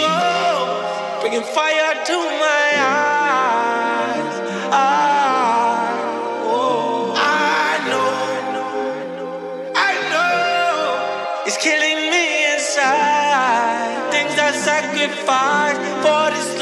walls bringing fire to my eyes. I know, it's killing me inside. Things I sacrifice for this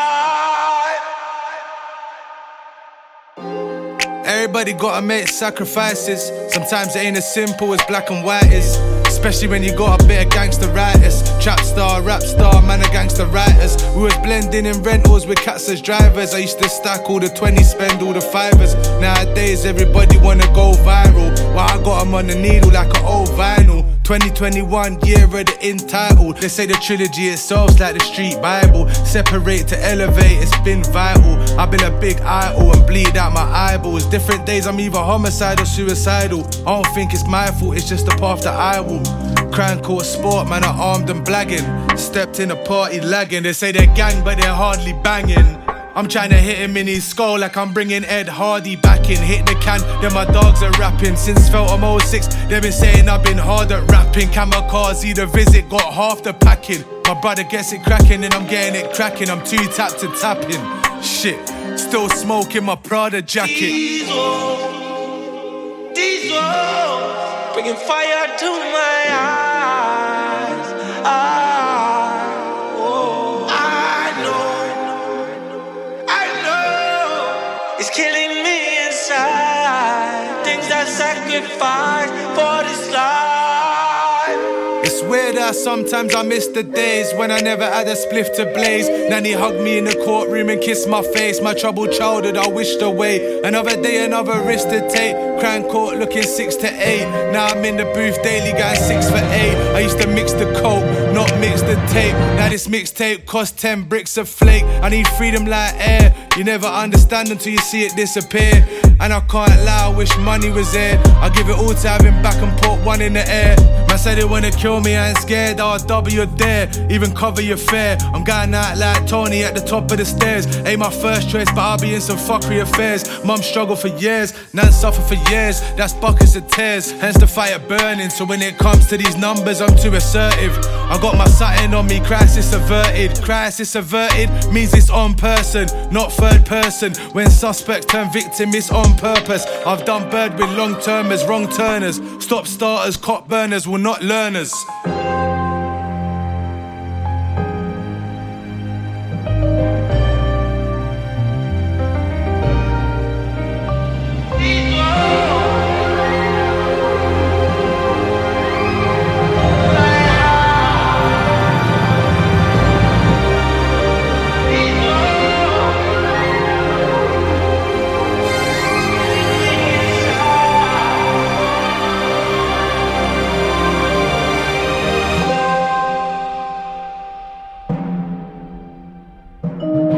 life. Everybody gotta make sacrifices. Sometimes it ain't as simple as black and white is. Especially when you got a bit of gangster writers. Trap star, rap star, man of gangster writers. We was blending in rentals with cats as drivers. I used to stack all the 20s, spend all the fivers. Nowadays everybody wanna go viral, while I got 'em on the needle like an old vinyl. 2021, year of the entitled. They say the trilogy itself's like the street Bible. Separate to elevate, it's been vital. I've been a big idol and bleed out my eyeballs. Different days I'm either homicide or suicidal. I don't think it's my fault, it's just the path that I will. Crime court sport, man, I'm armed and blagging. Stepped in a party lagging. They say they're gang but they're hardly banging. I'm trying to hit him in his skull like I'm bringing Ed Hardy back in. Hit the can, then my dogs are rapping. Since Feltham 06, they've been saying I've been hard at rapping. Kamikaze, the visit, got half the packing. My brother gets it cracking and I'm getting it cracking. I'm too tapped to tapping. Shit, still smoking my Prada jacket. These walls bringing fire to my eyes. It's killing me inside. Things I sacrifice for this life. It's weird how sometimes I miss the days when I never had a spliff to blaze. Nanny hugged me in the courtroom and kissed my face. My troubled childhood I wished away. Another day, another risk to take. Crown court looking 6 to 8. Now I'm in the booth daily, going 6 for 8. I used to mix the coke, not mix the tape. Now this mixtape cost 10 bricks a flake. I need freedom like air. You never understand until you see it disappear. And I can't lie, I wish money was there. I give it all to have him back and put one in the air. Man said they wanna kill me, I ain't scared. I'll double your dare, even cover your fare. I'm going out like Tony at the top of the stairs. Ain't my first choice, but I'll be in some fuckery affairs. Mum struggled for years, nan suffered for years. That's buckets of tears, hence the fire burning. So when it comes to these numbers, I'm too assertive. I got my satin on me, crisis averted. Crisis averted means it's on person, not third person. When suspects turn victim, it's on purpose. I've done bird with long termers, wrong turners. Stop starters, cop burners will not learners.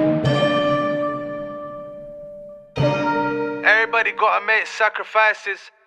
Everybody gotta make sacrifices.